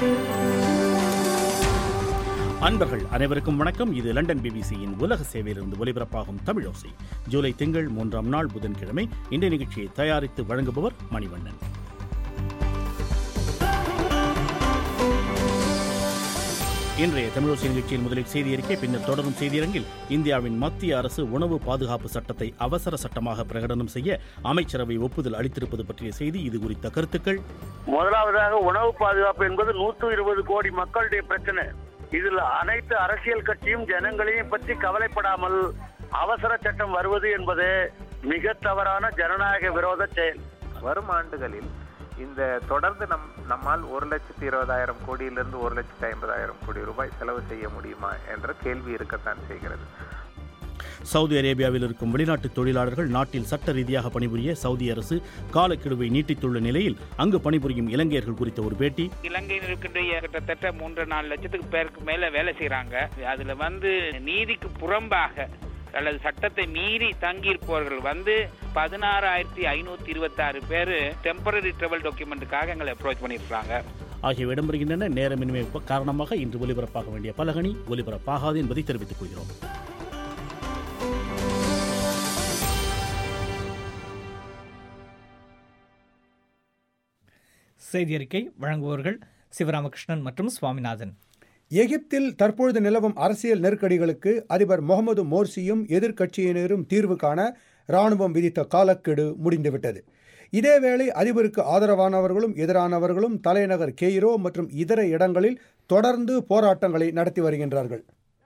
அன்பர்கள் அனைவருக்கும் வணக்கம். இது லண்டன் பிபிசியின் உலக சேவையிலிருந்து ஒலிபரப்பாகும் தமிழோசை. ஜூலை திங்கள் 3ஆம் நாள் புதன்கிழமை. இந்த நிகழ்ச்சியை தயாரித்து வழங்குபவர் மணிவண்ணன். இன்றைய தமிழோசை நிகழ்ச்சியில் முதலில் செய்தி அறிக்கை, பின்னர் தொடரும் செய்தியரங்கில் இந்தியாவின் மத்திய அரசு உணவு பாதுகாப்பு சட்டத்தை அவசர சட்டமாக பிரகடனம் செய்ய அமைச்சரவை ஒப்புதல் அளித்திருப்பது பற்றிய செய்தி. இது குறித்த கருத்துக்கள். முதலாவதாக, உணவு பாதுகாப்பு என்பது 120 கோடி மக்களுடைய பிரச்சனை. இதில் அனைத்து அரசியல் கட்சியும் ஜனங்களையும் பற்றி கவலைப்படாமல் அவசர சட்டம் வருவது என்பது மிக தவறான ஜனநாயக விரோத செயல். வரும் ஆண்டுகளில் இந்த தொடர்ந்து நம்மால் 1,20,000 கோடியிலிருந்து 1,50,000 கோடி ரூபாய் செலவு செய்ய முடியுமா என்ற கேள்வி இருக்கத்தான் செய்கிறது. சவுதி அரேபியாவில் இருக்கும் வெளிநாட்டு தொழிலாளர்கள் நாட்டில் சட்ட ரீதியாக பணிபுரிய சவுதி அரசு காலக்கெடுவை நீட்டித்துள்ள நிலையில் அங்கு பணிபுரியும் இலங்கையர்கள் குறித்த ஒரு பேட்டி. இலங்கையில் இருக்கின்ற கிட்டத்தட்ட 3-4 லட்சத்துக்கு பேருக்கு மேல வேலை செய்யறாங்க. அதுல நீதிக்கு புறம்பாக அல்லது சட்டத்தை மீறி தங்கியிருப்பவர்கள் 16,526 பேர் டெம்பரரி டிராவல் டாக்குமெண்ட்டுக்காக எங்களை அப்ரோச் பண்ணியிருக்காங்க. ஆகியவை இடம்பெறுகின்றன. நேரமின்மை காரணமாக இன்று ஒலிபரப்பாக வேண்டிய பலகணி ஒலிபரப்பாகாது என்பதை தெரிவித்துக் கொள்கிறோம். செய்தி அறிக்கை வழங்குபவர்கள் சிவராமகிருஷ்ணன் மற்றும் சுவாமிநாதன். எகிப்தில் தற்பொழுது நிலவும் அரசியல் நெருக்கடிகளுக்கு அதிபர் முகமது மோர்சியும் எதிர்க்கட்சியினரும் தீர்வு காண இராணுவம் விதித்த காலக்கெடு முடிந்துவிட்டது. இதேவேளை அதிபருக்கு ஆதரவானவர்களும் எதிரானவர்களும் தலைநகர் கெய்ரோ மற்றும் இதர இடங்களில் தொடர்ந்து போராட்டங்களை நடத்தி வருகின்றார்கள்.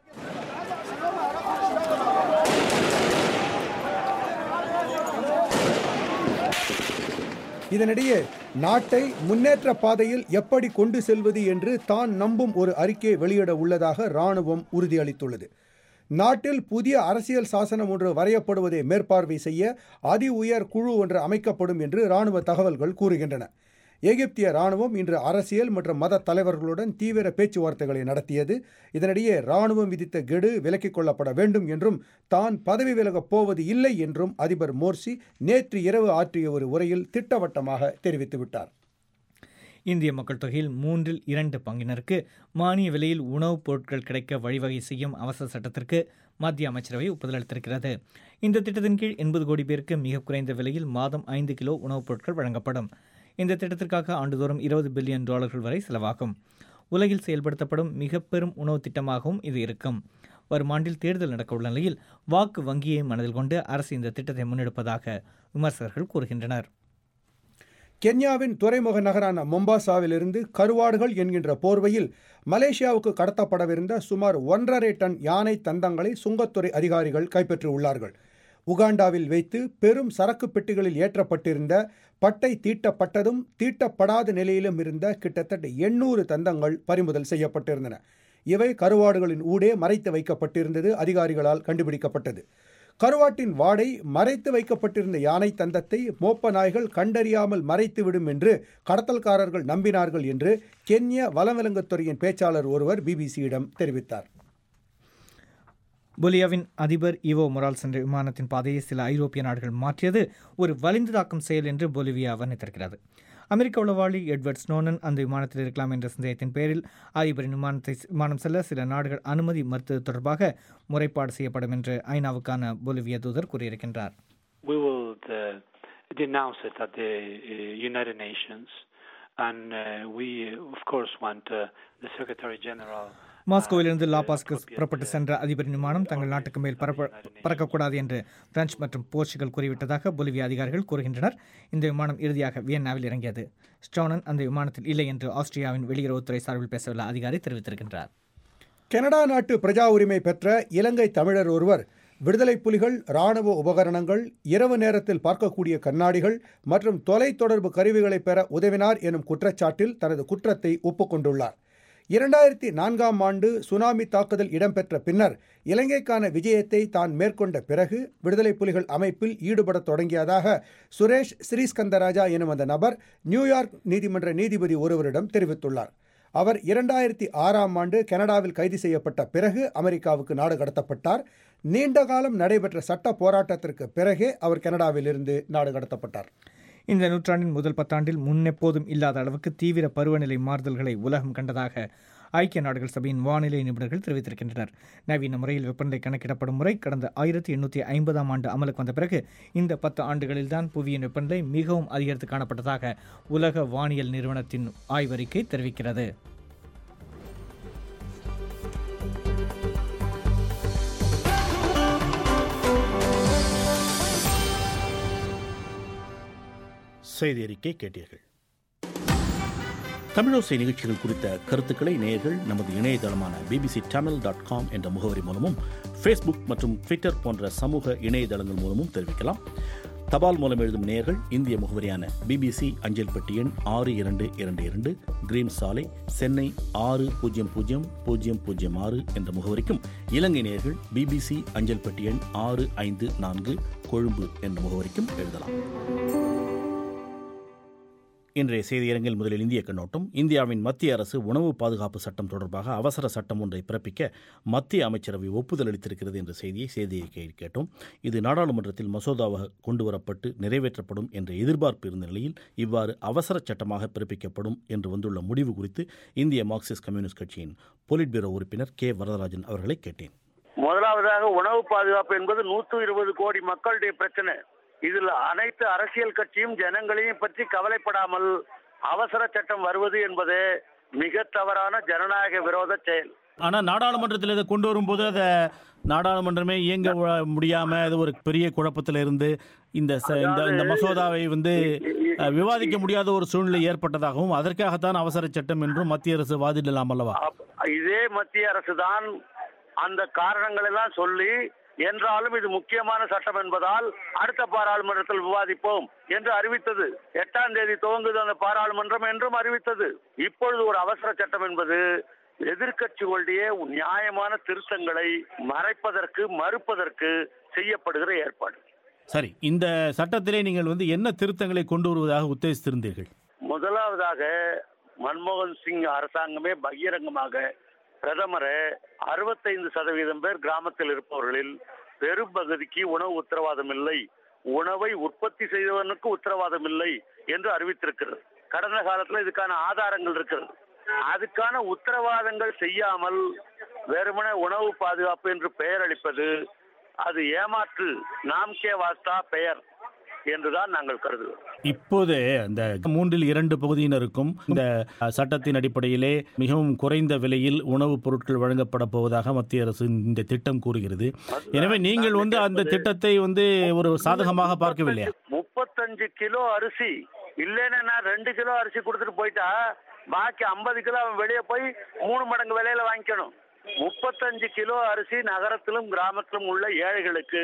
இதனிடையே நாட்டை முன்னேற்ற பாதையில் எப்படி கொண்டு செல்வது என்று தான் நம்பும் ஒரு அறிக்கையை வெளியிட உள்ளதாக இராணுவம் உறுதியளித்துள்ளது. நாட்டில் புதிய அரசியல் சாசனம் ஒன்று வரையப்படுவதை மேற்பார்வை செய்ய அதி உயர் குழு ஒன்று அமைக்கப்படும் என்று இராணுவ தகவல்கள் கூறுகின்றன. எகிப்திய இராணுவம் இன்று அரசியல் மற்றும் மத தலைவர்களுடன் தீவிர பேச்சுவார்த்தைகளை நடத்தியது. இதனிடையே இராணுவம் விதித்த கெடு விலக்கிக் கொள்ளப்பட வேண்டும் என்றும் தான் பதவி விலகப் போவது இல்லை என்றும் அதிபர் மோர்சி நேற்று இரவு ஆற்றிய ஒரு உரையில் திட்டவட்டமாக தெரிவித்துவிட்டார். இந்திய மக்கள் தொகையில் 2/3 பங்கினருக்கு மானிய விலையில் உணவுப் பொருட்கள் கிடைக்க வழிவகை செய்யும் அவசர சட்டத்திற்கு மத்திய அமைச்சரவை ஒப்புதல் அளித்திருக்கிறது. இந்த திட்டத்தின் கீழ் 80 கோடி பேருக்கு மிக குறைந்த விலையில் மாதம் 5 கிலோ உணவுப் பொருட்கள் வழங்கப்படும். இந்த திட்டத்திற்காக ஆண்டுதோறும் $20 பில்லியன் வரை செலவாகும். உலகில் செயல்படுத்தப்படும் மிக பெரும் உணவு திட்டமாகவும் இது இருக்கும். வரும் ஆண்டில் தேர்தல் நடக்கவுள்ள நிலையில் வாக்கு வங்கியை மனதில் கொண்டு அரசு இந்த திட்டத்தை முன்னெடுப்பதாக விமர்சகர்கள் கூறுகின்றனர். கென்யாவின் துறைமுக நகரான மொம்பாசாவிலிருந்து கருவாடுகள் என்கின்ற போர்வையில் மலேசியாவுக்கு கடத்தப்படவிருந்த சுமார் 1.5 டன் யானை தந்தங்களை சுங்கத்துறை அதிகாரிகள் கைப்பற்றியுள்ளார்கள். உகாண்டாவில் வைத்து பெரும் சரக்கு பெட்டிகளில் ஏற்றப்பட்டிருந்த பட்டை தீட்டப்பட்டதும் தீட்டப்படாத நிலையிலும் இருந்த கிட்டத்தட்ட 800 தந்தங்கள் பறிமுதல் செய்யப்பட்டிருந்தன. இவை கருவாடுகளின் ஊடே மறைத்து வைக்கப்பட்டிருந்தது அதிகாரிகளால் கண்டுபிடிக்கப்பட்டது. கருவாட்டின் வாடை மறைத்து வைக்கப்பட்டிருந்த யானை தந்தத்தை மோப்ப நாய்கள் கண்டறியாமல் மறைத்துவிடும் என்று கடத்தல்காரர்கள் நம்பினார்கள் என்று கென்யா வனவிலங்குத்துறையின் பேச்சாளர் ஒருவர் பிபிசியிடம் தெரிவித்தார். பொலியாவின் அதிபர் ஈவோ மொரால்ஸ் என்ற விமானத்தின் பாதையை சில ஐரோப்பிய நாடுகள் மாற்றியது ஒரு வலிந்து தாக்கும் செயல் என்று பொலிவியா வர்ணித்திருக்கிறது. அமெரிக்க உளவாளி எட்வர்ட் ஸ்னோடன் அந்த விமானத்தில் இருக்கலாம் என்ற சந்தேகத்தின் பேரில் அதிபரின் விமானம் செல்ல சில நாடுகள் அனுமதி மறுத்தது தொடர்பாக முறைப்பாடு செய்யப்படும் என்று ஐநாவுக்கான பொலிவியா தூதர் கூறியிருக்கின்றார். We will denounce it at the United Nations and we of course want the Secretary General. மாஸ்கோவிலிருந்து லாபாஸ்க்கு புறப்பட்டு சென்ற அதிபரின் விமானம் தங்கள் நாட்டுக்கு மேல் பறக்கக்கூடாது என்று பிரெஞ்சு மற்றும் போர்ச்சுகல் கூறிவிட்டதாக பொலிவியா அதிகாரிகள் கூறுகின்றனர். இந்த விமானம் இறுதியாக வியன்னாவில் இறங்கியது. ஸ்டோனன் அந்த விமானத்தில் இல்லை என்று ஆஸ்திரியாவின் வெளியுறவுத்துறை சார்பில் பேசவுள்ள அதிகாரி தெரிவித்திருக்கின்றார். கனடா நாட்டு பிரஜா உரிமை பெற்ற இலங்கை தமிழர் ஒருவர் விடுதலை புலிகள் இராணுவ உபகரணங்கள், இரவு நேரத்தில் பார்க்கக்கூடிய கண்ணாடிகள் மற்றும் தொலைத்தொடர்பு கருவிகளை பெற உதவினார் எனும் குற்றச்சாட்டில் தனது குற்றத்தை ஒப்புக்கொண்டுள்ளார். 2004ஆம் ஆண்டு சுனாமி தாக்குதல் இடம்பெற்ற பின்னர் இலங்கைக்கான விஜயத்தை தான் மேற்கொண்ட பிறகு விடுதலை புலிகள் அமைப்பில் ஈடுபடத் தொடங்கியதாக சுரேஷ் ஸ்ரீஸ்கந்தராஜா எனும் அந்த நபர் நியூயார்க் நீதிமன்ற நீதிபதி ஒருவரிடம் தெரிவித்துள்ளார். அவர் 2006ஆம் ஆண்டு கனடாவில் கைது செய்யப்பட்ட பிறகு அமெரிக்காவுக்கு நாடு கடத்தப்பட்டார். நீண்ட காலம் நடைபெற்ற சட்ட போராட்டத்திற்கு பிறகே அவர் கனடாவில் இருந்து நாடு கடத்தப்பட்டார். இந்த நூற்றாண்டின் முதல் 10 ஆண்டில் முன்னெப்போதும் இல்லாத அளவுக்கு தீவிர பருவநிலை மாறுதல்களை உலகம் கண்டதாக ஐக்கிய நாடுகள் சபையின் வானிலை நிபுணர்கள் தெரிவித்திருக்கின்றனர். நவீன முறையில் வெப்பநிலை கணக்கிடப்படும் முறை கடந்த 1850ஆம் ஆண்டு அமலுக்கு வந்த பிறகு இந்த 10 ஆண்டுகளில்தான் புவியின் வெப்பநிலை மிகவும் அதிகரித்து காணப்பட்டதாக உலக வானியல் நிறுவனத்தின் ஆய்வறிக்கை தெரிவிக்கிறது. செய்தி அறிக்கை கேட்டீர்கள். தமிழோசை நிகழ்ச்சிகள் குறித்த கருத்துக்களை நேயர்கள் நமது இணையதளமான bbctamil.com என்ற முகவரி மூலமும் ஃபேஸ்புக் மற்றும் ட்விட்டர் போன்ற சமூக இணையதளங்கள் மூலமும் தெரிவிக்கலாம். தபால் மூலம் எழுதும் நேயர்கள் இந்திய முகவரியான BBC அஞ்சல் பெட்டி எண் 6222 கிரீன் சாலை, சென்னை 600006 என்ற முகவரிக்கும், இலங்கை நேயர்கள் BBC அஞ்சல் பெட்டி எண் 654 கொழும்பு என்ற முகவரிக்கும் எழுதலாம். இன்றைய செய்தியரங்கில் முதலில் இந்திய கண்ணோட்டம். இந்தியாவின் மத்திய அரசு உணவு பாதுகாப்பு சட்டம் தொடர்பாக அவசர சட்டம் ஒன்றை பிறப்பிக்க மத்திய அமைச்சரவை ஒப்புதல் அளித்திருக்கிறது என்ற செய்தியை கேட்டோம். இது நாடாளுமன்றத்தில் மசோதாவாக கொண்டுவரப்பட்டு நிறைவேற்றப்படும் என்ற எதிர்பார்ப்பு இருந்த நிலையில் இவ்வாறு அவசர சட்டமாக பிறப்பிக்கப்படும் என்று வந்துள்ள முடிவு குறித்து இந்திய மார்க்சிஸ்ட் கம்யூனிஸ்ட் கட்சியின் பொலிட் பியூரோ உறுப்பினர் கே வரதராஜன் அவர்களை கேட்டேன். முதலாவதாக, உணவு பாதுகாப்பு என்பது 120 கோடி மக்களுடைய பிரச்சனை. இதில் அனைத்து அரசியல் கட்சியும் ஜனங்களையும் பற்றி கவலைப்படாமல் அவசர சட்டம் வருவது என்பது மிக தவறான ஜனநாயக விரோத செயல். ஆனால் நாடாளுமன்றத்தில் இதை கொண்டு வரும்போது அதை நாடாளுமன்றமே இயங்க முடியாம அது ஒரு பெரிய குழப்பத்தில் இருந்து இந்த மசோதாவை விவாதிக்க முடியாத ஒரு சூழ்நிலை ஏற்பட்டதாகவும் அதற்காகத்தான் அவசர சட்டம் என்றும் மத்திய அரசு வாதிடலாம் அல்லவா? இதே மத்திய அரசு தான் அந்த காரணங்கள் எல்லாம் சொல்லி, என்றாலும் இது முக்கியமான சட்டம் என்பதால் அடுத்த பாராளுமன்றத்தில் விவாதிப்போம் என்று அறிவித்தது. 8ஆம் தேதி துவங்குது அந்த பாராளுமன்றம் என்றும் அறிவித்தது. இப்பொழுது ஒரு அவசர சட்டம் என்பது எதிர்க்கட்சிகளுடைய நியாயமான திருத்தங்களை மறுப்பதற்கு செய்யப்படுகிற ஏற்பாடு. சரி, இந்த சட்டத்திலே நீங்கள் என்ன திருத்தங்களை கொண்டு வருவதாக உத்தேசித்திருந்தீர்கள்? முதலாவதாக, மன்மோகன் சிங் அரசாங்கமே பகிரங்கமாக பிரதமரை 65% பேர் கிராமத்தில் இருப்பவர்களில் பெரும்பகுதிக்கு உணவு உத்தரவாதம் இல்லை, உணவை உற்பத்தி செய்தவனுக்கு உத்தரவாதம் இல்லை என்று அறிவித்திருக்கிறது. கடந்த காலத்தில் இதுக்கான ஆதாரங்கள் இருக்கிறது. அதுக்கான உத்தரவாதங்கள் செய்யாமல் வெறுமனே உணவு பாதுகாப்பு என்று பெயர் அளிப்பது அது ஏமாற்று, நாம்கே வாஸ்தா பெயர் என்றுதான் நாங்கள் கருதுகிறோம். இப்போது அந்த 3/2 பகுதியினருக்கும் இந்த சட்டத்தின் அடிப்படையிலே மிகவும் குறைந்த விலையில் உணவுப் பொருட்கள் வழங்கப்பட போவதாக மத்திய அரசு இந்த திட்டம் கூறுகிறது. எனவே நீங்கள் அந்த திட்டத்தை ஒரு சாதகமாக பார்க்கவில்லையா? 35 கிலோ அரிசி இல்லைன்னா நான் 2 கிலோ அரிசி கொடுத்துட்டு போயிட்டா பாக்கி 50 கிலோ அவன் வெளியே போய் 3 மடங்கு விலையில வாங்கிக்கணும். 35 கிலோ அரிசி நகரத்திலும் கிராமத்திலும் உள்ள ஏழைகளுக்கு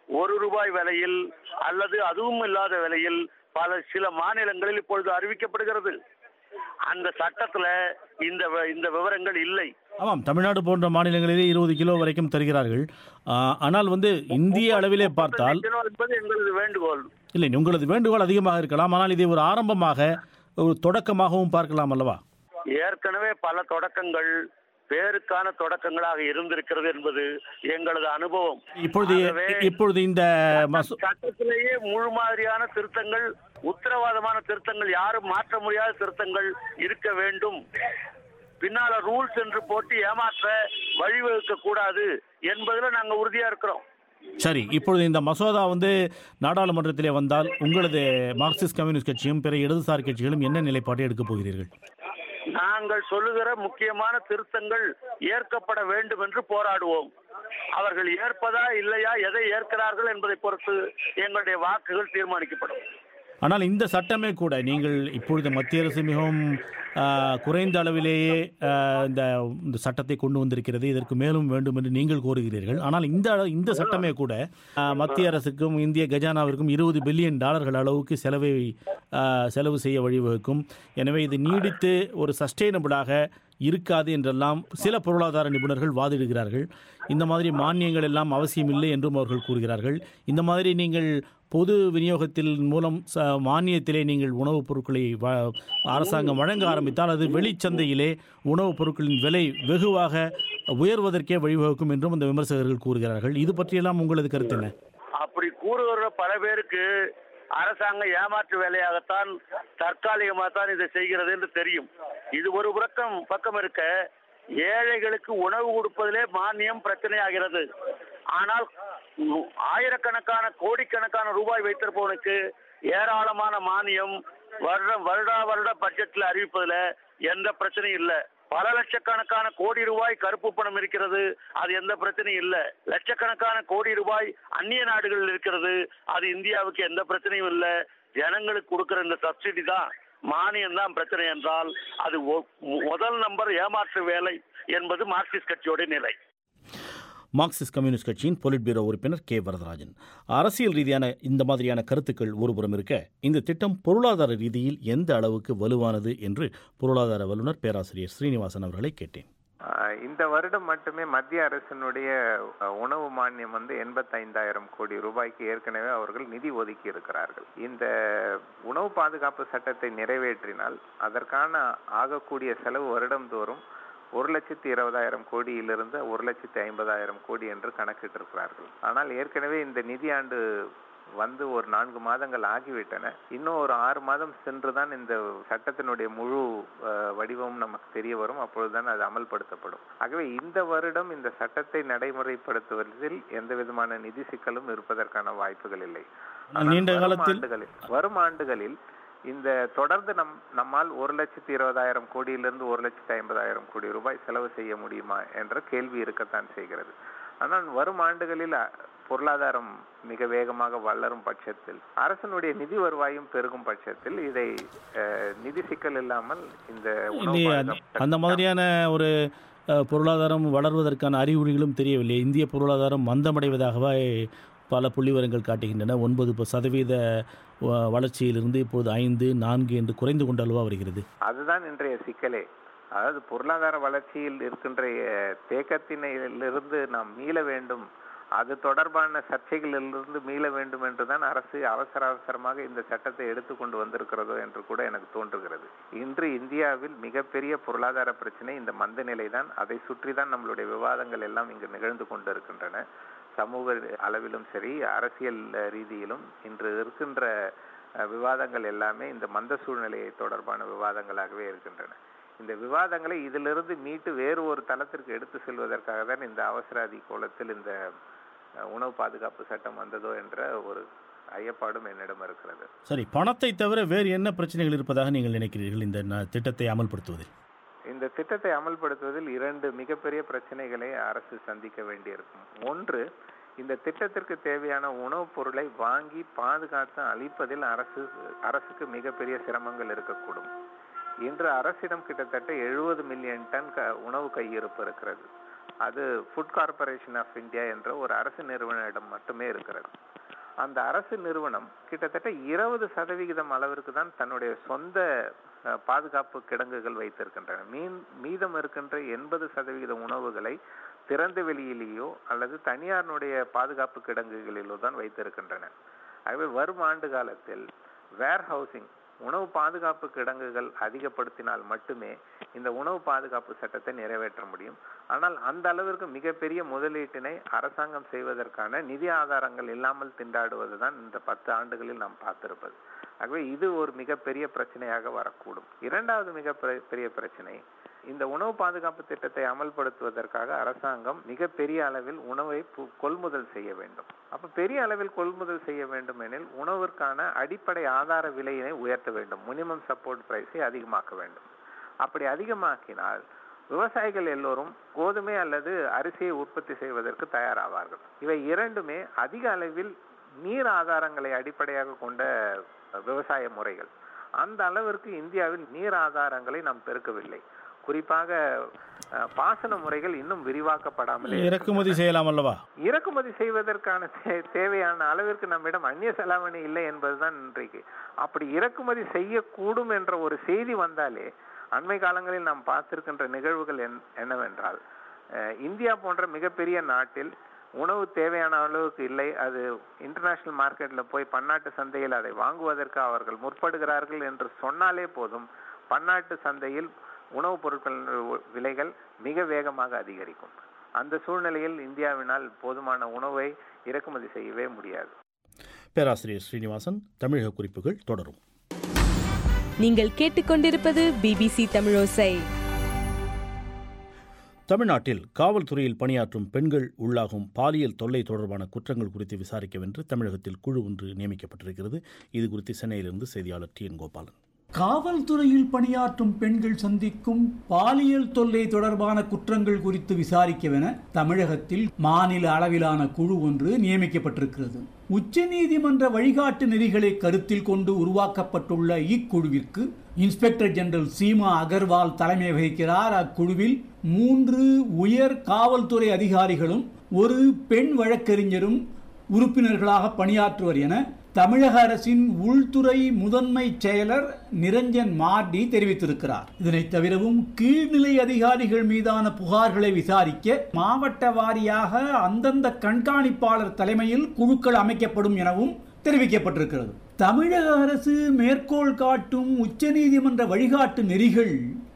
₹1 விலையில் அல்லது அதுவும் இல்லாத விலையில் சில மாநிலங்களில் இப்பொழுது அறிவிக்கப்படுகிறது. அந்த சட்டத்துல இந்த விவரங்கள் இல்லை. ஆமாம், தமிழ்நாடு போன்ற மாநிலங்களிலே 20 கிலோ வரைக்கும் தருகிறார்கள். ஆனால் இந்திய அளவிலே பார்த்தால் எங்களது வேண்டுகோள் இல்லை, உங்களது வேண்டுகோள் அதிகமாக இருக்கலாம். ஆனால் இதை ஒரு ஆரம்பமாக, ஒரு தொடக்கமாகவும் பார்க்கலாம் அல்லவா? ஏற்கனவே பல தொடக்கங்கள் பேருக்கான தொடக்கங்களாக இருந்திருக்கிறது என்பது எங்களது அனுபவம். இப்பொழுது இந்த சட்டத்திலேயே முழு மாதிரியான திருத்தங்கள், உத்தரவாதமான திருத்தங்கள், யாரும் மாற்ற முடியாத திருத்தங்கள் இருக்க வேண்டும். பின்னால ரூல்ஸ் என்று போட்டு ஏமாற்ற வழிவகுக்க கூடாது என்பதில் நாங்கள் உறுதியா இருக்கிறோம். சரி, இப்பொழுது இந்த மசோதா நாடாளுமன்றத்திலே வந்தால் உங்களது மார்க்சிஸ்ட் கம்யூனிஸ்ட் கட்சியும் பிற இடதுசாரி கட்சிகளும் என்ன நிலைப்பாட்டை எடுக்கப் போகிறீர்கள்? நாங்கள் சொல்லுகிற முக்கியமான திருத்தங்கள் ஏற்கப்பட வேண்டும் என்று போராடுவோம். அவர்கள் ஏற்பதா இல்லையா, எதை ஏற்கிறார்கள் என்பதை பொறுத்து எங்களுடைய வாக்குகள் தீர்மானிக்கப்படும். ஆனால் இந்த சட்டமே கூட நீங்கள் இப்பொழுது மத்திய அரசு மிகவும் குறைந்த அளவிலேயே இந்த சட்டத்தை கொண்டு வந்திருக்கிறது, இதற்கு மேலும் வேண்டும் என்று நீங்கள் கோருகிறீர்கள். ஆனால் இந்த சட்டமே கூட மத்திய அரசுக்கும் இந்திய கஜானாவிற்கும் $20 பில்லியன் அளவுக்கு செலவு செய்ய வழிவகுக்கும். எனவே இது நீடித்து ஒரு சஸ்டெயினபிளாக இருக்காது என்றெல்லாம் சில பொருளாதார நிபுணர்கள் வாதிடுகிறார்கள். இந்த மாதிரி மானியங்கள் எல்லாம் அவசியம் இல்லை என்றும் அவர்கள் கூறுகிறார்கள். இந்த மாதிரி நீங்கள் பொது விநியோகத்தில் மூலம் மானியத்திலே நீங்கள் உணவுப் பொருட்களை அரசாங்கம் வழங்க ஆரம்பித்தால் அது வெளிச்சந்தையிலே உணவுப் பொருட்களின் விலை வெகுவாக உயர்வதற்கே வழிவகுக்கும் என்றும் அந்த விமர்சகர்கள் கூறுகிறார்கள். இது பற்றியெல்லாம் உங்களது கருத்து என்ன? அப்படி கூறுகிற பல பேருக்கு அரசாங்கம் ஏமாற்று வேலையாகத்தான் தற்காலிகமாகத்தான் இதை செய்கிறது என்று தெரியும். இது ஒரு பக்கம் இருக்க, ஏழைகளுக்கு உணவு கொடுப்பதிலே மானியம் பிரச்சனையாகிறது. ஆனால் ஆயிரக்கணக்கான கோடிக்கணக்கான ரூபாய் வைத்திருப்பவனுக்கு ஏராளமான மானியம் வருட பட்ஜெட்ல அறிவிப்பதுல எந்த பிரச்சனையும் இல்லை. பல லட்சக்கணக்கான கோடி ரூபாய் கருப்பு பணம் இருக்கிறது, அது எந்த பிரச்சனையும் இல்லை. லட்சக்கணக்கான கோடி ரூபாய் அந்நிய நாடுகளில் இருக்கிறது, அது இந்தியாவுக்கு எந்த பிரச்சனையும் இல்லை. ஜனங்களுக்கு கொடுக்கிற இந்த சப்சிடி தான், மானியம் தான் பிரச்சனை என்றால் அது முதல் நம்பர் ஏமாற்று வேலை என்பது மார்க்சிஸ்ட் கட்சியோட நிலை. மார்க்சிஸ்ட் கம்யூனிஸ்ட் கட்சியின் பொலிட் பியூரோ உறுப்பினர் கே வரதராஜன். அரசியல் ரீதியான இந்த மாதிரியான கருத்துக்கள் ஒருபுறம் இருக்க, இந்த திட்டம் பொருளாதார ரீதியில் எந்த அளவுக்கு வலுவானது என்று பொருளாதார வல்லுநர் பேராசிரியர் ஸ்ரீனிவாசன் அவர்களை கேட்டேன். இந்த வருடம் மட்டுமே மத்திய அரசினுடைய உணவு மானியம் 85,000 கோடி ரூபாய்க்கு ஏற்கனவே அவர்கள் நிதி ஒதுக்கி இருக்கிறார்கள். இந்த உணவு பாதுகாப்பு சட்டத்தை நிறைவேற்றினால் அதற்கான ஆகக்கூடிய செலவு வருடந்தோறும் 1,20,000 கோடியிலிருந்து 1,50,000 கோடி என்று கணக்கிட்டிருக்கிறார்கள். ஆனால் ஏற்கனவே இந்த நிதியாண்டு ஒரு 4 மாதங்கள் ஆகிவிட்டன. இன்னும் ஒரு 6 மாதம் சென்றுதான் இந்த சட்டத்தினுடைய முழு வடிவம் நமக்கு தெரிய வரும். அப்பொழுதுதான் அது அமல்படுத்தப்படும். ஆகவே இந்த வருடம் இந்த சட்டத்தை நடைமுறைப்படுத்துவதில் எந்த விதமான நிதி சிக்கலும் இருப்பதற்கான வாய்ப்புகள் இல்லை. நீண்ட காலத்தில் வரும் ஆண்டுகளில் இந்த தொடர்ந்து நம்மால் 1,20,000 கோடியிலிருந்து 1,50,000 கோடி ரூபாய் செலவு செய்ய முடியுமா என்ற கேள்வி இருக்கத்தான் செய்கிறது. ஆனால் வரும் ஆண்டுகளில் பொருளாதாரம் மிக வேகமாக வளரும் பட்சத்தில், அரசனுடைய நிதி வருவாயும் பெருகும் பட்சத்தில் இதை நிதி சிக்கல் இல்லாமல் இந்த அந்த மாதிரியான ஒரு பொருளாதாரம் வளர்வதற்கான அறிகுறிகளும் தெரியவில்லை. இந்திய பொருளாதாரம் மந்தமடைவதாகவே பல புள்ளிவிவரங்கள் காட்டுகின்றன. 9% வளர்ச்சியிலிருந்து இப்போது 5, 4 என்று குறைந்து கொண்டல்வா வருகிறது. அதுதான் இன்றைய சிக்கலே. அதாவது பொருளாதார வளர்ச்சியில் இருக்கின்ற தேக்கத்தினிலிருந்து நாம் மீள வேண்டும், அது தொடர்பான சர்ச்சைகளிலிருந்து மீள வேண்டும் என்றுதான் அரசு அவசரமாக இந்த சட்டத்தை எடுத்துக்கொண்டு வந்திருக்கிறதோ என்று கூட எனக்கு தோன்றுகிறது. இன்று இந்தியாவில் மிகப்பெரிய பொருளாதார பிரச்சனை இந்த மந்த நிலைதான். அதை சுற்றி தான் நம்மளுடைய விவாதங்கள் எல்லாம் இங்கு நிகழ்ந்து கொண்டு இருக்கின்றன. சமூக அளவிலும் சரி, அரசியல் ரீதியிலும் இன்று இருக்கின்ற விவாதங்கள் எல்லாமே இந்த மந்த சூழ்நிலையை தொடர்பான விவாதங்களாகவே இருக்கின்றன. இந்த விவாதங்களை இதிலிருந்து மீட்டு வேறு ஒரு தளத்திற்கு எடுத்து செல்வதற்காக தான் இந்த அவசர கோலத்தில் இந்த உணவு பாதுகாப்பு சட்டம் வந்ததோ என்ற ஒரு ஐயப்பாடும் என்னிடம் இருக்கிறது. சரி, பணத்தை தவிர வேறு என்ன பிரச்சனைகள் இருப்பதாக நீங்கள் நினைக்கிறீர்கள் இந்த திட்டத்தை அமல்படுத்துவதில்? இந்த திட்டத்தை அமல்படுத்துவதில் 2 மிகப்பெரிய பிரச்சனைகளை அரசு சந்திக்க வேண்டியிருக்கும். ஒன்று, இந்த திட்டத்திற்கு தேவையான உணவுப் பொருளை வாங்கி பாதுகாத்து அளிப்பதில் அரசுக்கு மிகப்பெரிய சிரமங்கள் இருக்கக்கூடும். இன்று அரசிடம் கிட்டத்தட்ட 70 மில்லியன் டன் உணவு கையிருப்பு இருக்கிறது. அது ஃபுட் கார்பரேஷன் ஆஃப் இந்தியா என்ற ஒரு அரசு நிறுவனத்திடம் மட்டுமே இருக்கிறது. அந்த அரசு நிறுவனம் கிட்டத்தட்ட 20% அளவிற்கு தான் தன்னுடைய சொந்த பாதுகாப்பு கிடங்குகள் வைத்திருக்கின்றன. மீதம் இருக்கின்ற 80% உணவுகளை திறந்த வெளியிலேயோ அல்லது தனியாருடைய பாதுகாப்பு கிடங்குகளிலோ தான் வைத்திருக்கின்றன. ஆகவே வரும் ஆண்டு காலத்தில் வேர் ஹவுசிங், உணவு பாதுகாப்பு கிடங்குகள் அதிகப்படுத்தினால் மட்டுமே இந்த உணவு பாதுகாப்பு சட்டத்தை நிறைவேற்ற முடியும். ஆனால் அந்த அளவிற்கு மிகப்பெரிய முதலீட்டினை அரசாங்கம் செய்வதற்கான நிதி ஆதாரங்கள் இல்லாமல் திண்டாடுவதுதான் இந்த 10 ஆண்டுகளில் நாம் பார்த்திருப்பது. ஆகவே இது ஒரு மிகப்பெரிய பிரச்சனையாக வரக்கூடும். இரண்டாவது மிகப்பெரிய பிரச்சனை, இந்த உணவு பாதுகாப்பு திட்டத்தை அமல்படுத்துவதற்காக அரசாங்கம் மிகப்பெரிய அளவில் உணவை கொள்முதல் செய்ய வேண்டும். அப்ப பெரிய அளவில் கொள்முதல் செய்ய வேண்டும் எனில் உணவிற்கான அடிப்படை ஆதார விலையினை உயர்த்த வேண்டும். மினிமம் சப்போர்ட் பிரைஸை அதிகமாக்க வேண்டும். அப்படி அதிகமாக்கினால் விவசாயிகள் எல்லோரும் கோதுமை அல்லது அரிசியை உற்பத்தி செய்வதற்கு தயாராவார்கள். இவை இரண்டுமே அதிக அளவில் நீர் ஆதாரங்களை அடிப்படையாக கொண்ட விவசாய முறைகள். அந்த அளவிற்கு இந்தியாவில் நீர் ஆதாரங்களை நாம் பெருக்கவில்லை. குறிப்பாக பாசன முறைகள் இன்னும் விரிவாக்கப்படாமல் இறக்குமதி செய்யலாம் அல்லவா? இறக்குமதி செய்வதற்கான தேவையான அளவிற்கு நம்மிடம் அந்நிய செலாவணி இல்லை என்பதுதான் இன்றைக்கு. அப்படி இறக்குமதி செய்யக்கூடும் என்ற ஒரு செய்தி வந்தாலே, அண்மை காலங்களில் நாம் பார்த்திருக்கின்ற நிகழ்வுகள் என்னவென்றால், இந்தியா போன்ற மிகப்பெரிய நாட்டில் உணவு தேவையான அளவுக்கு இல்லை, அது இன்டர்நேஷனல் மார்க்கெட்ல போய் பன்னாட்டு சந்தையில் அதை வாங்குவதற்கு அவர்கள் முற்படுகிறார்கள் என்று சொன்னாலே போதும், பன்னாட்டு சந்தையில் உணவுப் பொருட்கள் விலைகள் மிக வேகமாக அதிகரிக்கும். அந்த சூழ்நிலையில் இந்தியாவினால் போதுமான உணவை இறக்குமதி செய்யவே முடியாது. பேராசிரியர் ஸ்ரீனிவாசன். தமிழக குறிப்புகள் தொடரும். நீங்கள் கேட்டுக்கொண்டிருப்பது BBC தமிழோசை. தமிழ்நாட்டில் காவல்துறையில் பணியாற்றும் பெண்கள் உள்ளாகும் பாலியல் தொல்லை தொடர்பான குற்றங்கள் குறித்து விசாரிக்கவென்று தமிழகத்தில் குழு ஒன்று நியமிக்கப்பட்டிருக்கிறது. இது குறித்து சென்னையிலிருந்து செய்தியாளர் TN கோபாலன். காவல்துறையில் பணியாற்றும் பெண்கள் சந்திக்கும் பாலியல் தொல்லை தொடர்பான குற்றங்கள் குறித்து விசாரிக்கவென தமிழகத்தில் மாநில அளவிலான குழு ஒன்று நியமிக்கப்பட்டிருக்கிறது. உச்சநீதிமன்ற வழிகாட்டு நெறிகளை கருத்தில் கொண்டு உருவாக்கப்பட்டுள்ள இக்குழுவிற்கு இன்ஸ்பெக்டர் ஜெனரல் சீமா அகர்வால் தலைமை வகிக்கிறார். அக்குழுவில் 3 உயர் காவல்துறை அதிகாரிகளும் ஒரு பெண் வழக்கறிஞரும் உறுப்பினர்களாக பணியாற்றுவர் என தமிழக அரசின் உள்துறை முதன்மை செயலர் நிரஞ்சன் மார்டி தெரிவித்திருக்கிறார். இதனைத் தவிரவும் கீழ்நிலை அதிகாரிகள் மீதான புகார்களை விசாரிக்க மாவட்ட வாரியாக அந்தந்த கண்காணிப்பாளர் தலைமையில் குழுக்கள் அமைக்கப்படும் எனவும் தெரிவிக்கப்பட்டிருக்கிறது. தமிழக அரசு மேற்கோள் காட்டும் உச்சநீதிமன்ற வழிகாட்டு நெறிகள்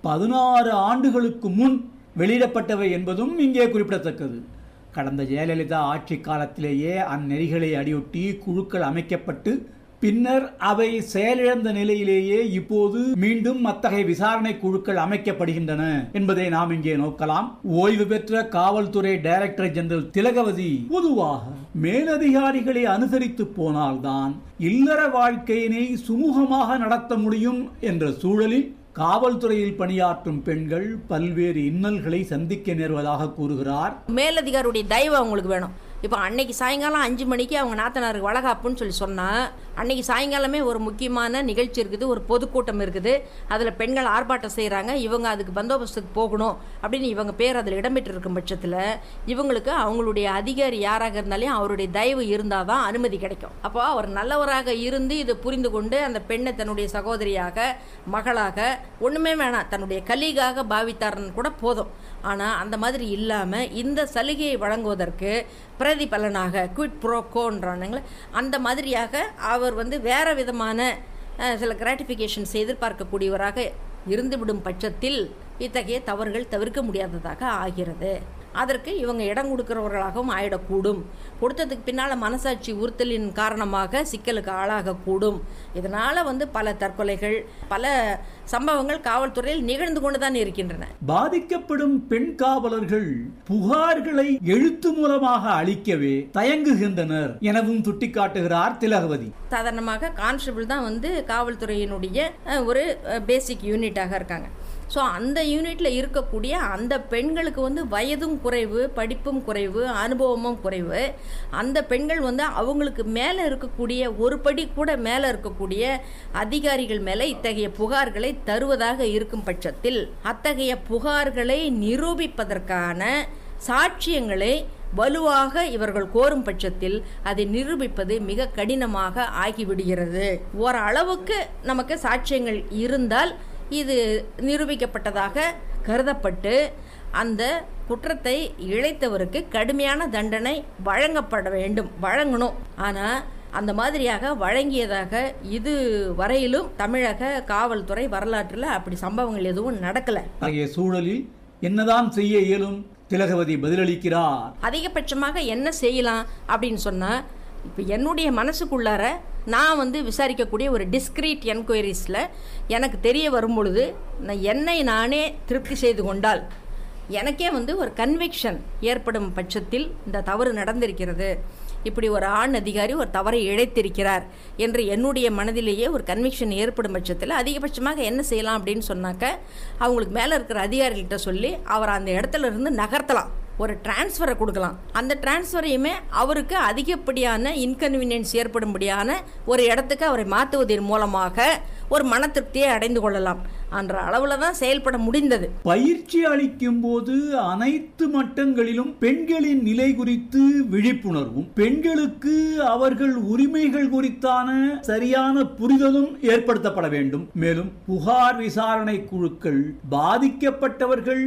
16 ஆண்டுகளுக்கு முன் வெளியிடப்பட்டவை என்பதும் இங்கே குறிப்பிடத்தக்கது. கடந்த ஜெயலலிதா ஆட்சி காலத்திலேயே அந்நெறிகளை அடியொட்டி குழுக்கள் அமைக்கப்பட்டு பின்னர் அவை செயலிழந்த நிலையிலேயே இப்போது மீண்டும் அத்தகைய விசாரணை குழுக்கள் அமைக்கப்படுகின்றன என்பதை நாம் இங்கே நோக்கலாம். ஓய்வு பெற்ற காவல்துறை டைரக்டர் ஜெனரல் திலகவதி பொதுவாக மேலதிகாரிகளை அனுசரித்து போனால்தான் இல்லற வாழ்க்கையினை சுமூகமாக நடத்த முடியும் என்ற சூழலில் காவல்துறையில் பணியாற்றும் பெண்கள் பல்வேறு இன்னல்களை சந்திக்க நேர்வதாக கூறுகிறார். மேலதிகாரியுடைய தயவு அவங்களுக்கு வேணும். இப்போ அன்னைக்கு சாயங்காலம் 5 மணிக்கு அவங்க நாத்தனாருக்கு வளகாப்புன்னு சொல்லி சொன்னால் அன்னைக்கு சாயங்காலமே ஒரு முக்கியமான நிகழ்ச்சி இருக்குது, ஒரு பொதுக்கூட்டம் இருக்குது, அதில் பெண்கள் ஆர்ப்பாட்டம் செய்கிறாங்க, இவங்க அதுக்கு பந்தோபஸ்துக்கு போகணும் அப்படின்னு இவங்க பேர் அதில் இடம்பெற்று இருக்கும் பட்சத்தில் இவங்களுக்கு அவங்களுடைய அதிகாரி யாராக இருந்தாலும் அவருடைய தயவு இருந்தால் தான் அனுமதி கிடைக்கும். அப்போ அவர் நல்லவராக இருந்து இதை புரிந்து கொண்டு அந்த பெண்ணை தன்னுடைய சகோதரியாக மகளாக ஒன்றுமே வேணாம் தன்னுடைய கலீகாக பாவித்தார்னு கூட போதும். ஆனால் அந்த மாதிரி இல்லாமல் இந்த சலுகையை வழங்குவதற்கு பிரதிபலனாக குவிட் ப்ரோகோன்றானுங்களே அந்த மாதிரியாக அவர் வேற விதமான சில கிராட்டிஃபிகேஷன்ஸ் எதிர்பார்க்கக்கூடியவராக இருந்துவிடும் பட்சத்தில் இத்தகைய தவறுகள் தவிர்க்க முடியாததாக ஆகிறது. அதற்கு இவங்க இடம் கொடுக்கிறவர்களாகவும் ஆயிடக்கூடும். கொடுத்ததுக்கு பின்னால் மனசாட்சி உறுத்தலின் காரணமாக சிக்கலுக்கு ஆளாகக்கூடும். இதனால் பல தற்கொலைகள் பல சம்பவங்கள் காவல்துறையில் நிகழ்ந்து கொண்டுதான் இருக்கின்றன. பாதிக்கப்படும் பெண் காவலர்கள் புகார்களை எழுத்து மூலமாக அளிக்கவே தயங்குகின்றனர் எனவும் சுட்டிக்காட்டுகிறார் திலகவதி. சாதாரணமாக கான்ஸ்டபிள் தான் காவல்துறையினுடைய ஒரு பேசிக் யூனிட்டாக இருக்காங்க. ஸோ அந்த யூனிட்டில் இருக்கக்கூடிய அந்த பெண்களுக்கு வயதும் குறைவு, படிப்பும் குறைவு, அனுபவமும் குறைவு. அந்த பெண்கள் அவங்களுக்கு மேலே இருக்கக்கூடிய ஒரு படி கூட மேலே இருக்கக்கூடிய அதிகாரிகள் மேலே இத்தகைய புகார்களை தருவதாக இருக்கும் பட்சத்தில் அத்தகைய புகார்களை நிரூபிப்பதற்கான சாட்சியங்களை வலுவாக இவர்கள் கோரும் பட்சத்தில் அதை நிரூபிப்பது மிக கடினமாக ஆகிவிடுகிறது. ஓரளவுக்கு நமக்கு சாட்சியங்கள் இருந்தால் இது நிரூபிக்கப்பட்டதாக கருதப்பட்டு அந்த குற்றத்தை இழைத்தவருக்கு கடுமையான தண்டனை வழங்கப்பட வேண்டும், வழங்கணும். ஆனால் அந்த மாதிரியாக வழங்கியதாக இது வரையிலும் தமிழக காவல்துறை வரலாற்றில் அப்படி சம்பவங்கள் எதுவும் நடக்கலை. ஆகிய சூழலில் என்னதான் செய்ய இயலும்? திலகவதி பதிலளிக்கிறார். அதிகபட்சமாக என்ன செய்யலாம் அப்படின்னு சொன்னால், இப்போ என்னுடைய மனசுக்குள்ளார நான் விசாரிக்கக்கூடிய ஒரு டிஸ்கிரீட் என்கொயரிஸில் எனக்கு தெரிய வரும் பொழுது என்னை நானே திருப்தி செய்து கொண்டால் எனக்கே ஒரு கன்விக்ஷன் ஏற்படும் பட்சத்தில் இந்த தவறு நடந்திருக்கிறது, இப்படி ஒரு ஆண் அதிகாரி ஒரு தவறை இழைத்திருக்கிறார் என்று என்னுடைய மனதிலேயே ஒரு கன்விக்ஷன் ஏற்படும் பட்சத்தில் அதிகபட்சமாக என்ன செய்யலாம் அப்படின்னு சொன்னாக்க அவங்களுக்கு மேலே இருக்கிற அதிகாரிகிட்ட சொல்லி அவர் அந்த இடத்துல இருந்து நகர்த்தலாம், ஒரு டிரான்ஸ்ஃபரை கொடுக்கலாம். அந்த டிரான்ஸ்ஃபரையுமே அவருக்கு அதிகப்படியான இன்கன்வீனியன்ஸ் ஏற்படும்படியான ஒரு இடத்துக்கு அவரை மாற்றுவதன் மூலமாக ஒரு மன திருப்தியை அடைந்து கொள்ளலாம் என்ற அளவில் தான் செயல்பட முடிந்தது. பயிற்சி அளிக்கும் போது அனைத்து மட்டங்களிலும் பெண்களின் நிலை குறித்து விழிப்புணர்வும் பெண்களுக்கு அவர்கள் உரிமைகள் குறித்தான சரியான புரிதலும் ஏற்படுத்தப்பட வேண்டும். மேலும் புகார் விசாரணை குழுக்கள் பாதிக்கப்பட்டவர்கள்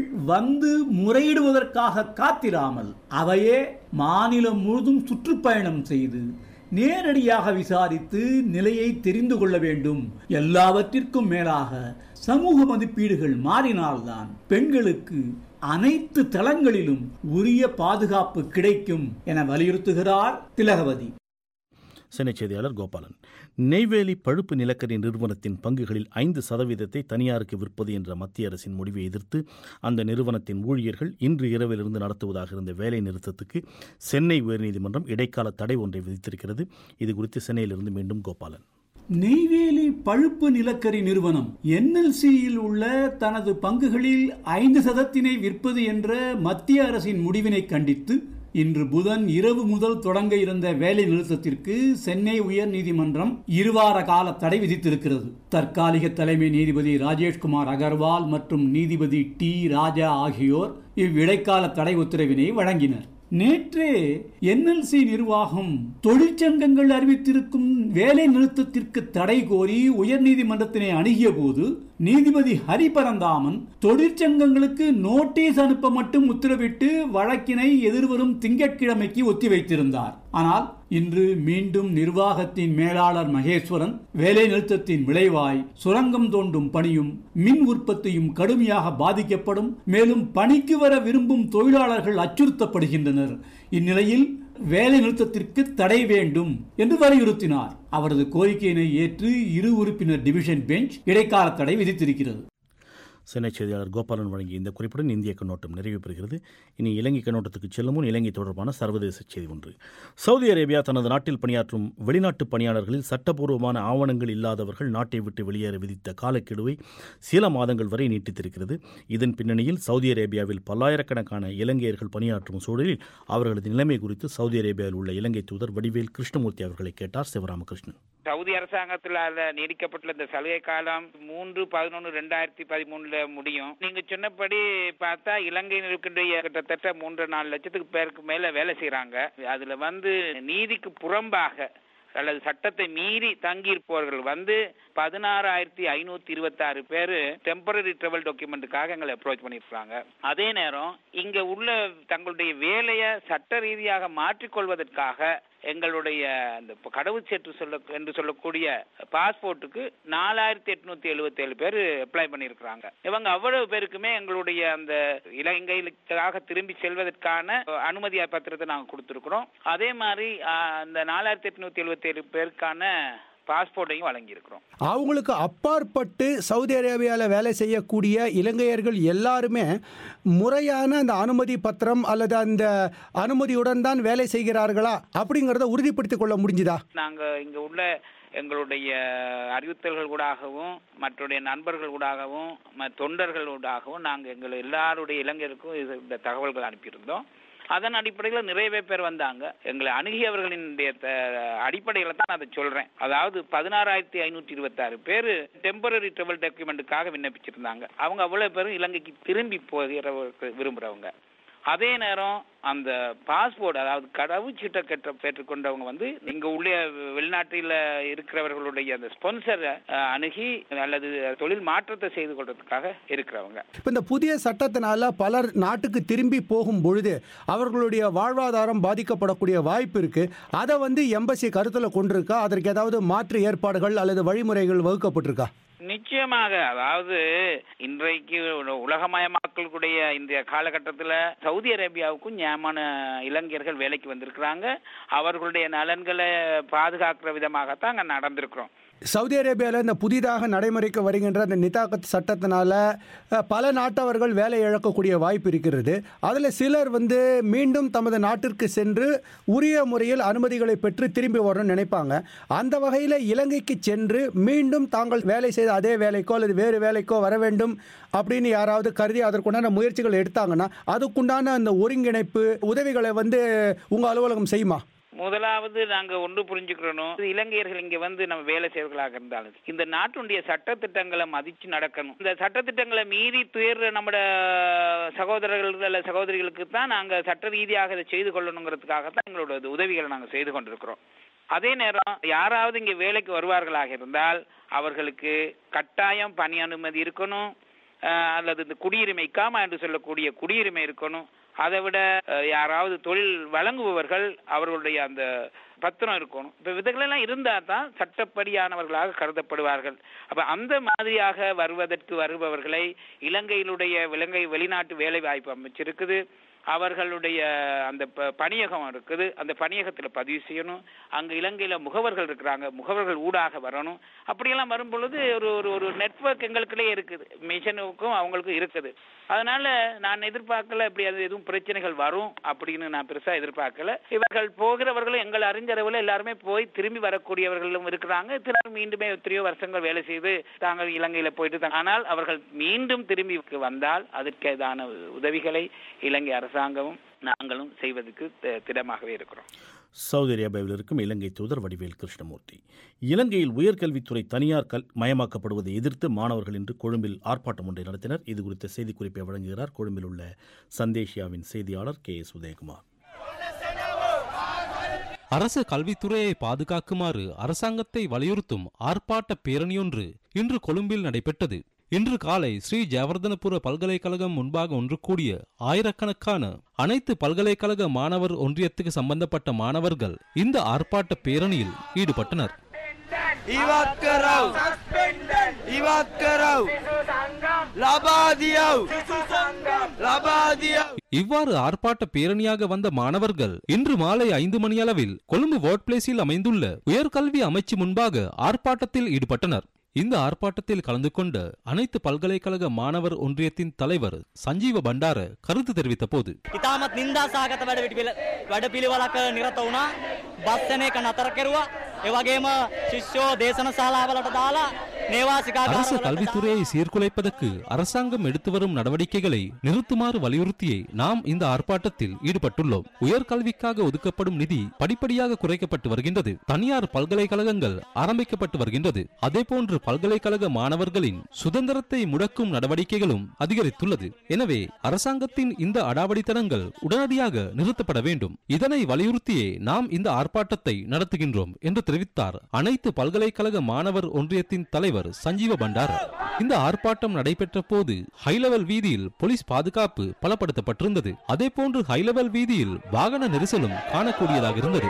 முறையிடுவதற்காக காத்திராமல் அவையே மாநிலம் முழுதும் சுற்றுப்பயணம் செய்து நேரடியாக விசாரித்து நிலையை தெரிந்து கொள்ள வேண்டும். எல்லாவற்றிற்கும் மேலாக சமூக மதிப்பீடுகள் மாறினால்தான் பெண்களுக்கு அனைத்து தளங்களிலும் உரிய பாதுகாப்பு கிடைக்கும் என வலியுறுத்துகிறார் திலகவதி. சென்னை செய்தியாளர் கோபாலன். நெய்வேலி பழுப்பு நிலக்கரி நிறுவனத்தின் பங்குகளில் 5% தனியாருக்கு விற்பது என்ற மத்திய அரசின் முடிவை எதிர்த்து அந்த நிறுவனத்தின் ஊழியர்கள் இன்று இரவிலிருந்து நடத்துவதாக இருந்த வேலை நிறுத்தத்துக்கு சென்னை உயர்நீதிமன்றம் இடைக்கால தடை ஒன்றை விதித்திருக்கிறது. இதுகுறித்து சென்னையிலிருந்து மீண்டும் கோபாலன். நெய்வேலி பழுப்பு நிலக்கரி நிறுவனம் NLCயில் உள்ள தனது பங்குகளில் 5% விற்பது என்ற மத்திய அரசின் முடிவினை கண்டித்து இன்று புதன் இரவு முதல் தொடங்க இருந்த வேலை நிறுத்தத்திற்கு சென்னை உயர் நீதிமன்றம் 2 வார கால தடை விதித்திருக்கிறது. தற்காலிக தலைமை நீதிபதி ராஜேஷ்குமார் அகர்வால் மற்றும் நீதிபதி T. ராஜா ஆகியோர் இவ்விடைக்கால தடை உத்தரவினை வழங்கினர். நேற்றே NLC நிர்வாகம் தொழிற்சங்கங்கள் அறிவித்திருக்கும் வேலை நிறுத்தத்திற்கு தடை கோரி உயர்நீதிமன்றத்தினை அணுகிய போது நீதிபதி ஹரிபரந்தாமன் தொழிற்சங்கங்களுக்கு நோட்டீஸ் அனுப்ப மட்டும் உத்தரவிட்டு வழக்கினை எதிர்வரும் திங்கட்கிழமைக்கு ஒத்திவைத்திருந்தார். ஆனால் இன்று மீண்டும் நிர்வாகத்தின் மேலாளர் மகேஸ்வரன் வேலை நிறுத்தத்தின் விளைவாய் சுரங்கம் தோண்டும் பணியும் மின் உற்பத்தியும் கடுமையாக பாதிக்கப்படும், மேலும் பணிக்கு வர விரும்பும் தொழிலாளர்கள் அச்சுறுத்தப்படுகின்றனர். இந்நிலையில் வேலை நிறுத்தத்திற்கு தடை வேண்டும் என்று வலியுறுத்தினார். அவரது கோரிக்கையினை ஏற்று 2 உறுப்பினர் டிவிஷன் பெஞ்ச் இடைக்கால தடை விதித்திருக்கிறது. சென்னை செய்தியாளர் கோபாலன் வழங்கிய இந்த குறிப்புடன் இந்திய கண்ணோட்டம் நிறைவு பெறுகிறது. இனி இலங்கை கண்ணோட்டத்துக்கு செல்லும் முன் இலங்கை தொடர்பான சர்வதேச செய்தி ஒன்று. சவுதி அரேபியா தனது நாட்டில் பணியாற்றும் வெளிநாட்டு பணியாளர்களில் சட்டப்பூர்வமான ஆவணங்கள் இல்லாதவர்கள் நாட்டை விட்டு வெளியேற விதித்த காலக்கெடுவை சில மாதங்கள் வரை நீட்டித்திருக்கிறது. இதன் பின்னணியில் சவுதி அரேபியாவில் பல்லாயிரக்கணக்கான இலங்கையர்கள் பணியாற்றும் சூழலில் அவர்களது நிலைமை குறித்து சவுதி அரேபியாவில் உள்ள இலங்கை தூதர் வடிவேல் கிருஷ்ணமூர்த்தி அவர்களை கேட்டார் சிவராமகிருஷ்ணன். சவுதி அரசாங்கத்தில் நீடிக்கப்பட்டுள்ள இந்த சலுகை காலம் 3/11/2013 முடியும். நீங்க சொன்னபடி பார்த்தா இலங்கையில் இருக்கின்ற கிட்டத்தட்ட 3.4 லட்சத்துக்கு பேருக்கு மேல வேலை செய்யறாங்க. அதுல நீதிக்கு புறம்பாக அல்லது சட்டத்தை மீறி தங்கியிருப்பவர்கள் 16,526 பேர் டெம்பரரி டிராவல் டாக்குமெண்ட்டுக்காக எங்களை அப்ரோச் பண்ணிருக்காங்க. அதே நேரம் இங்க உள்ள தங்களுடைய வேலையை சட்ட ரீதியாக மாற்றிக்கொள்வதற்காக எங்களுடைய அந்த கடவுச்சீட்டு என்று சொல்லக்கூடிய பாஸ்போர்ட்டுக்கு 4,877 பேர் அப்ளை பண்ணியிருக்கிறாங்க. இவங்க அவ்வளவு பேருக்குமே எங்களுடைய அந்த இலங்கைக்காக திரும்பி செல்வதற்கான அனுமதி பத்திரத்தை நாங்கள் கொடுத்துருக்கிறோம். அதே மாதிரி அந்த 4,877 பேருக்கான பாஸ்போர்ட்டையும் வழங்கியிருக்கிறோம். அவங்களுக்கு அப்பாற்பட்டு சவுதி அரேபியாவில் வேலை செய்யக்கூடிய இலங்கையர்கள் எல்லாருமே முறையான அந்த அனுமதி பத்திரம் அல்லது அந்த அனுமதியுடன் தான் வேலை செய்கிறார்களா அப்படிங்கிறத உறுதிப்படுத்திக் கொள்ள முடிஞ்சுதா? நாங்கள் இங்கே உள்ள எங்களுடைய அறிவித்தல்கள் கூடாகவும் மற்ற நண்பர்கள் கூடாகவும் தொண்டர்கள் கூடாகவும் நாங்கள் எங்கள் எல்லாருடைய இளைஞருக்கும் இந்த தகவல்கள் அனுப்பியிருந்தோம். அதன் அடிப்படையில் நிறைய பேர் வந்தாங்க. எங்களை அணுகியவர்களின் அடிப்படையில் தான் அதை சொல்றேன். அதாவது 16,526 பேர் டெம்பரரி டிராவல் டாக்குமெண்ட்டுக்காக விண்ணப்பிச்சிருந்தாங்க. அவங்க அவ்வளவு பேரும் இலங்கைக்கு திரும்பி போகிற விரும்புறவங்க. அதே நேரம் அந்த பாஸ்போர்ட் அதாவது கடவுச்சீட்டை பெற்றுக்கொண்டவங்க இங்க உள்ள வெளிநாட்டில் இருக்கிறவர்களுடைய அந்த ஸ்பான்சரை அணுகி அல்லது தொழில் மாற்றத்தை செய்து கொள்றதுக்காக இருக்கிறவங்க. இப்போ இந்த புதிய சட்டத்தினால பலர் நாட்டுக்கு திரும்பி போகும் பொழுது அவர்களுடைய வாழ்வாதாரம் பாதிக்கப்படக்கூடிய வாய்ப்பு இருக்கு. அதை எம்பசி கருத்தில் கொண்டிருக்கா? அதற்கு ஏதாவது மாற்று ஏற்பாடுகள் அல்லது வழிமுறைகள் வகுக்கப்பட்டிருக்கா? நிச்சயமாக. அதாவது இன்றைக்கு உலகமயமாக்கலுடைய இந்த காலகட்டத்தில் சவுதி அரேபியாவுக்கும் நியாயமான இளைஞர்கள் வேலைக்கு வந்திருக்கிறாங்க. அவர்களுடைய நலன்களை பாதுகாக்கிற விதமாகத்தான் அங்கே நடந்திருக்கிறோம். சவுதி அரேபியாவில் இந்த புதிதாக நடைமுறைக்கு வருகின்ற அந்த நிதாக்கத் சட்டத்தினால பல நாட்டவர்கள் வேலை இழக்கக்கூடிய வாய்ப்பு இருக்கிறது. அதில் சிலர் மீண்டும் தமது நாட்டிற்கு சென்று உரிய முறையில் அனுமதிகளை பெற்று திரும்பி வரணும்னு நினைப்பாங்க. அந்த வகையில் இலங்கைக்கு சென்று மீண்டும் தாங்கள் வேலை செய்த அதே வேலைக்கோ அல்லது வேறு வேலைக்கோ வர வேண்டும் அப்படின்னு யாராவது கருதி அதற்குண்டான முயற்சிகள் எடுத்தாங்கன்னா அதுக்குண்டான அந்த ஒருங்கிணைப்பு உதவிகளை உங்கள் அலுவலகம் செய்யுமா? முதலாவது நாங்க ஒன்று புரிஞ்சுக்கிறோம். இலங்கையர்கள் இங்க நம்ம வேலை செய்வர்களாக இருந்தாலும் இந்த நாட்டுடைய சட்டத்திட்டங்களை மதிச்சு நடக்கணும். இந்த சட்டத்திட்டங்களை மீறி துயர் நம்ம சகோதரர்கள் சகோதரிகளுக்கு தான் நாங்க சட்ட ரீதியாக இதை செய்து கொள்ளணுங்கிறதுக்காக தான் எங்களோட உதவிகளை நாங்க செய்து கொண்டிருக்கிறோம். அதே நேரம் யாராவது இங்க வேலைக்கு வருவார்களாக இருந்தால் அவர்களுக்கு கட்டாயம் பணி அனுமதி இருக்கணும், அல்லது இந்த குடியுரிமை காமா என்று சொல்லக்கூடிய குடியுரிமை இருக்கணும். அதை விட யாராவது தொழில் வழங்குபவர்கள் அவர்களுடைய அந்த பத்திரம் இருக்கணும். இப்போ இதுகளெல்லாம் இருந்தால் தான் சட்டப்படியானவர்களாக கருதப்படுவார்கள். அப்போ அந்த மாதிரியாக வருவதற்கு வருபவர்களை இலங்கையினுடைய வெளிநாட்டு வேலை வாய்ப்பு அமைச்சிருக்குது. அவர்களுடைய அந்த பணியகம் இருக்குது, அந்த பணியகத்தில் பதிவு செய்யணும். அங்கே இலங்கையில் முகவர்கள் இருக்கிறாங்க, முகவர்கள் ஊடாக வரணும். அப்படியெல்லாம் வரும் பொழுது ஒரு நெட்வொர்க் எங்களுக்குள்ளே இருக்குது, மிஷனுக்கும் அவங்களுக்கும் இருக்குது. அதனால நான் எதிர்பார்க்கல இப்படி அது எதுவும் பிரச்சனைகள் வரும் அப்படின்னு நான் பெருசா எதிர்பார்க்கல. இவர்கள் போகிறவர்களும் எங்கள் அறிஞ்சளவில் எல்லாருமே போய் திரும்பி வரக்கூடியவர்களும் இருக்கிறாங்க. மீண்டுமே எத்தனையோ வருஷங்கள் வேலை செய்து தாங்கள் இலங்கையில போயிட்டு, ஆனால் அவர்கள் மீண்டும் திரும்பி வந்தால் அதற்கேதான உதவிகளை இலங்கை அரசாங்கமும் நாங்களும் செய்வதற்கு திடமாகவே இருக்கிறோம். சவுதி அரேபியாவில் இருக்கும் இலங்கை தூதர் வடிவேல் கிருஷ்ணமூர்த்தி. இலங்கையில் உயர்கல்வித்துறை தனியார் மயமாக்கப்படுவதை எதிர்த்து மாணவர்கள் இன்று கொழும்பில் ஆர்ப்பாட்டம் ஒன்றை நடத்தினர். இது குறித்த செய்திக்குறிப்பை வழங்குகிறார் கொழும்பில் உள்ள சந்தேஷியாவின் செய்தியாளர் KS உதயகுமார். அரசு கல்வித்துறையை பாதுகாக்குமாறு அரசாங்கத்தை வலியுறுத்தும் ஆர்ப்பாட்ட பேரணியொன்று இன்று கொழும்பில் நடைபெற்றது. இன்று காலை ஸ்ரீ ஜெயவர்தனபுர பல்கலைக்கழகம் முன்பாக ஒன்று கூடிய ஆயிரக்கணக்கான அனைத்து பல்கலைக்கழக மாணவர் ஒன்றியத்துக்கு சம்பந்தப்பட்ட மாணவர்கள் இந்த ஆர்ப்பாட்ட பேரணியில் ஈடுபட்டனர். இவ்வாறு ஆர்ப்பாட்ட பேரணியாக வந்த மாணவர்கள் இன்று மாலை 5 மணியளவில் கொழும்பு வோர்ட் பிளேஸில் அமைந்துள்ள உயர்கல்வி அமைச்சு முன்பாக ஆர்ப்பாட்டத்தில் ஈடுபட்டனர். இந்த ஆர்ப்பாட்டத்தில் கலந்து கொண்ட அனைத்து பல்கலைக்கழக மாணவர் ஒன்றியத்தின் தலைவர் சஞ்சீவ பண்டார கருத்து தெரிவித்த போது, ඉතාමත් නින්දාසහගත වැඩපිළිවෙලක නිරත වුණා. බස් යන එක නතර කෙරුවා. ඒ වගේම ශිෂ්‍යෝ දේශන ශාලාවලට දාලා அரசு கல்வித்துறையை சீர்குலைப்பதற்கு அரசாங்கம் எடுத்து வரும் நடவடிக்கைகளை நிறுத்துமாறு வலியுறுத்தியே நாம் இந்த ஆர்ப்பாட்டத்தில் ஈடுபட்டுள்ளோம். உயர்கல்விக்காக ஒதுக்கப்படும் நிதி படிப்படியாக குறைக்கப்பட்டு வருகின்றது. தனியார் பல்கலைக்கழகங்கள் ஆரம்பிக்கப்பட்டு வருகின்றது. அதேபோன்று பல்கலைக்கழக மாணவர்களின் சுதந்திரத்தை முடக்கும் நடவடிக்கைகளும் அதிகரித்துள்ளது. எனவே அரசாங்கத்தின் இந்த அடாவடித்தனங்கள் உடனடியாக நிறுத்தப்பட வேண்டும். இதனை வலியுறுத்தியே நாம் இந்த ஆர்ப்பாட்டத்தை நடத்துகின்றோம் என்று தெரிவித்தார் அனைத்து பல்கலைக்கழக மாணவர் ஒன்றியத்தின் தலைவர் சஞ்சீவ பண்டார. இந்த ஆர்ப்பாட்டம் நடைபெற்ற போது ஹைலெவல் வீதியில் போலீஸ் பாதுகாப்பு பலப்படுத்தப்பட்டிருந்தது. அதேபோன்று ஹைலெவல் வீதியில் வாகன நெரிசலும் காணக்கூடியதாக இருந்தது.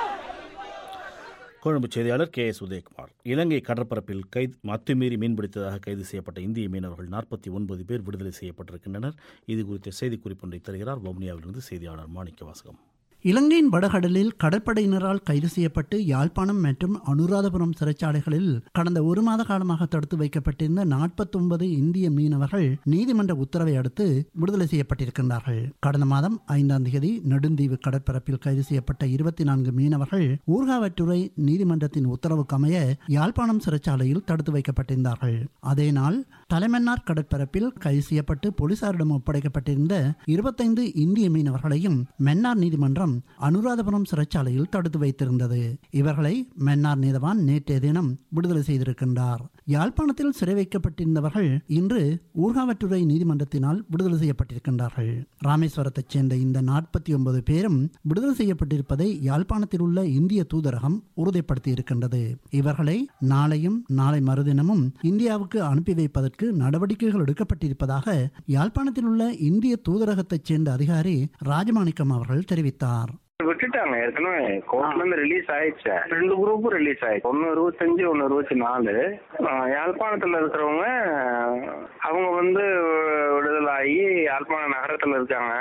கொழும்பு செய்தியாளர் KS உதயகுமார். இலங்கை கடற்பரப்பில் அத்துமீறி மீன்பிடித்ததாக கைது செய்யப்பட்ட இந்திய மீனவர்கள் 49 பேர் விடுதலை செய்யப்பட்டிருக்கின்றனர். இது குறித்த செய்திக்குறிப்பொன்றை தருகிறார் வவுனியாவிலிருந்து செய்தியாளர் மாணிக்கவாசகம். இலங்கையின் வடகடலில் கடற்படையினரால் கைது செய்யப்பட்டு யாழ்ப்பாணம் மற்றும் அனுராதபுரம் சிறைச்சாலைகளில் கடந்த 1 மாத காலமாக தடுத்து வைக்கப்பட்டிருந்த 49 இந்திய மீனவர்கள் நீதிமன்ற உத்தரவை அடுத்து விடுதலை செய்யப்பட்டிருக்கின்றார்கள். கடந்த மாதம் 5ஆம் தேதி நெடுந்தீவு கடற்பரப்பில் கைது செய்யப்பட்ட 24 மீனவர்கள் ஊர்காவற்றுறை நீதிமன்றத்தின் உத்தரவுக்கு அமைய யாழ்ப்பாணம் சிறைச்சாலையில் தடுத்து வைக்கப்பட்டிருந்தார்கள். அதே நாள் தலைமன்னார் கடற்பரப்பில் கைது செய்யப்பட்டு போலீசாரிடம் ஒப்படைக்கப்பட்டிருந்த 25 இந்திய மீனவர்களையும் மன்னார் நீதிமன்றம் அனுராதபுரம் சிறைச்சாலையில் தடுத்து வைத்திருந்தது. இவர்களை மன்னார் நீதவான் நேற்றைய தினம் விடுதலை செய்திருக்கின்றார். யாழ்ப்பாணத்தில் சிறை வைக்கப்பட்டிருந்தவர்கள் இன்று ஊர்காவற்றுறை நீதிமன்றத்தினால் விடுதலை செய்யப்பட்டிருக்கின்றார்கள். ராமேஸ்வரத்தைச் சேர்ந்த இந்த 49 பேரும் விடுதலை செய்யப்பட்டிருப்பதை யாழ்ப்பாணத்தில் உள்ள இந்திய தூதரகம் உறுதிப்படுத்தி இருக்கின்றது. இவர்களை நாளையும் நாளை மறுதினமும் இந்தியாவுக்கு அனுப்பி வைப்பதற்கு நடவடிக்கைகள் எடுக்கப்பட்டிருப்பதாக யாழ்ப்பாணத்தில் உள்ள இந்திய தூதரகத்தைச் சேர்ந்த அதிகாரி ராஜமாணிக்கம் அவர்கள் தெரிவித்தார். விட்டுட்டாங்க, ஏற்கனவே கோர்ட்ல இருந்து ரிலீஸ் ஆயிடுச்சு. 2 குரூப்பும் ரிலீஸ் ஆயிடுச்சு. 1 25 1 24. யாழ்ப்பாணத்துல இருக்கிறவங்க அவங்க விடுதலை ஆகி யாழ்ப்பாண நகரத்துல இருக்காங்க.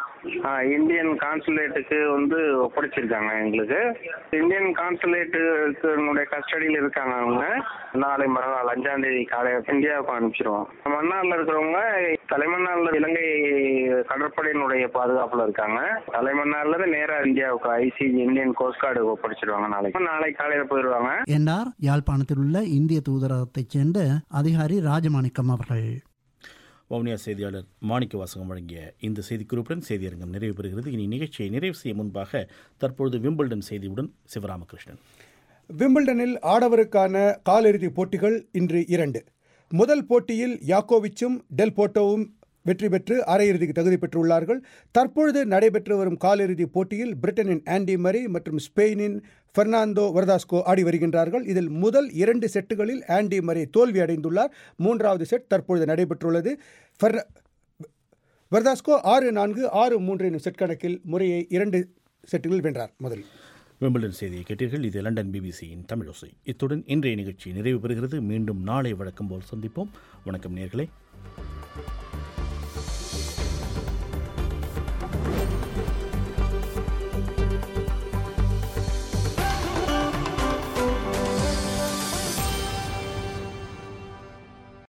இந்தியன் கான்சுலேட்டுக்கு ஒப்படைச்சிருக்காங்க. எங்களுக்கு இந்தியன் கான்சுலேட்டுக்கு கஸ்டடியில் இருக்காங்க. அவங்க நாளை மறுநாள் 5ஆம் தேதி காலையில் இந்தியாவுக்கு அனுப்பிச்சிருவோம். மன்னார்ல இருக்கிறவங்க தலைமன்னார்ல இலங்கை கடற்படையினுடைய பாதுகாப்புல இருக்காங்க. தலைமன்னார்ல இருந்து நேரா இந்தியாவுக்கு ICG இந்தியன் கோஸ்ட் கார்டு ஒப்படைச்சிருவாங்க. நாளை காலையில போயிடுவாங்க என்றார் யாழ்ப்பாணத்தில் உள்ள இந்திய தூதரகத்தைச் சேர்ந்த அதிகாரி ராஜமாணிக்கம் அவர்கள். வவுனியா செய்தியாளர் மாணிக்க வாசகம் வழங்கிய இந்த செய்திக்குறிப்புடன் செய்தியரங்கம் நிறைவு பெறுகிறது. இனி நிகழ்ச்சியை நிறைவு செய்ய முன்பாக தற்பொழுது விம்பிள்டன் செய்தியுடன் சிவராமகிருஷ்ணன். விம்பிள்டனில் ஆடவருக்கான காலிறுதிப் போட்டிகள் இன்று 2. முதல் போட்டியில் யாக்கோவிச்சும் டெல் போட்டோவும் வெற்றி பெற்று அரையிறுதிக்கு தகுதி பெற்றுள்ளார்கள். தற்பொழுது நடைபெற்று வரும் காலிறுதிப் போட்டியில் பிரிட்டனின் ஆண்டி மரி மற்றும் ஸ்பெயினின் பெர்னாண்டோ வெர்தாஸ்கோ ஆடி வருகின்றார்கள். இதில் முதல் 2 செட்டுகளில் ஆண்டி மரி தோல்வி அடைந்துள்ளார். 3வது செட் தற்பொழுது நடைபெற்றுள்ளது. வெர்தாஸ்கோ 6-4 6-3 எனும் செட் கணக்கில் முறையை 2 செட்டுகளில் வென்றார். முதலில் விம்பிள்டன் செய்தியை கேட்டீர்கள். இது லண்டன் பிபிசியின் தமிழோசை. இத்துடன் இன்றைய நிகழ்ச்சி நிறைவு பெறுகிறது. மீண்டும் நாளை வழக்கம் போல் சந்திப்போம். வணக்கம் நேயர்களே.